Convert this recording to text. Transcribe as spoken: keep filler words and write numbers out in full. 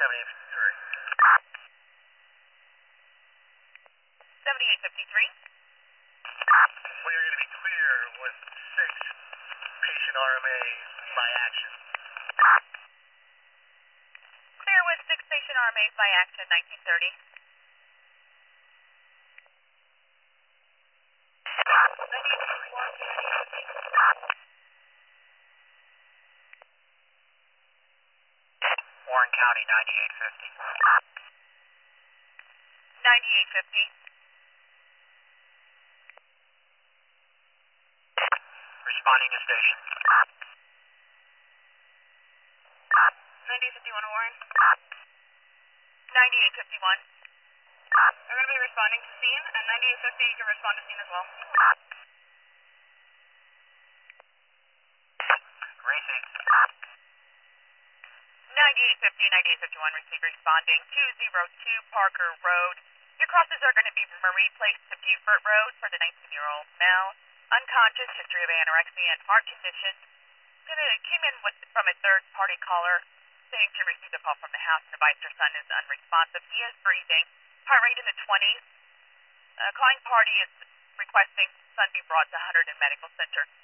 seventy-eight fifty-three. seventy-eight fifty-three. We are going to be clear with six patient R M As by action. Clear with six patient R M As by action, nineteen thirty. Warren County, ninety-eight fifty. ninety-eight fifty. Responding to station. ninety-eight fifty-one Warren. ninety-eight fifty-one. We're going to be responding to scene, and ninety-eight fifty, you can respond to scene as well. Receive. ninety-eight fifty, ninety-eight fifty-one, receive responding. two oh two Parker Road. Your crosses are going to be Marie Place to Beaufort Road for the nineteen-year-old male. Unconscious, history of anorexia and heart condition. Gonna, came in with, from a third-party caller saying she received a call from the house and advised her son is unresponsive. He is breathing. Heart rate in the twenties. Uh, calling party is requesting son be brought to Hunterdon Medical Center.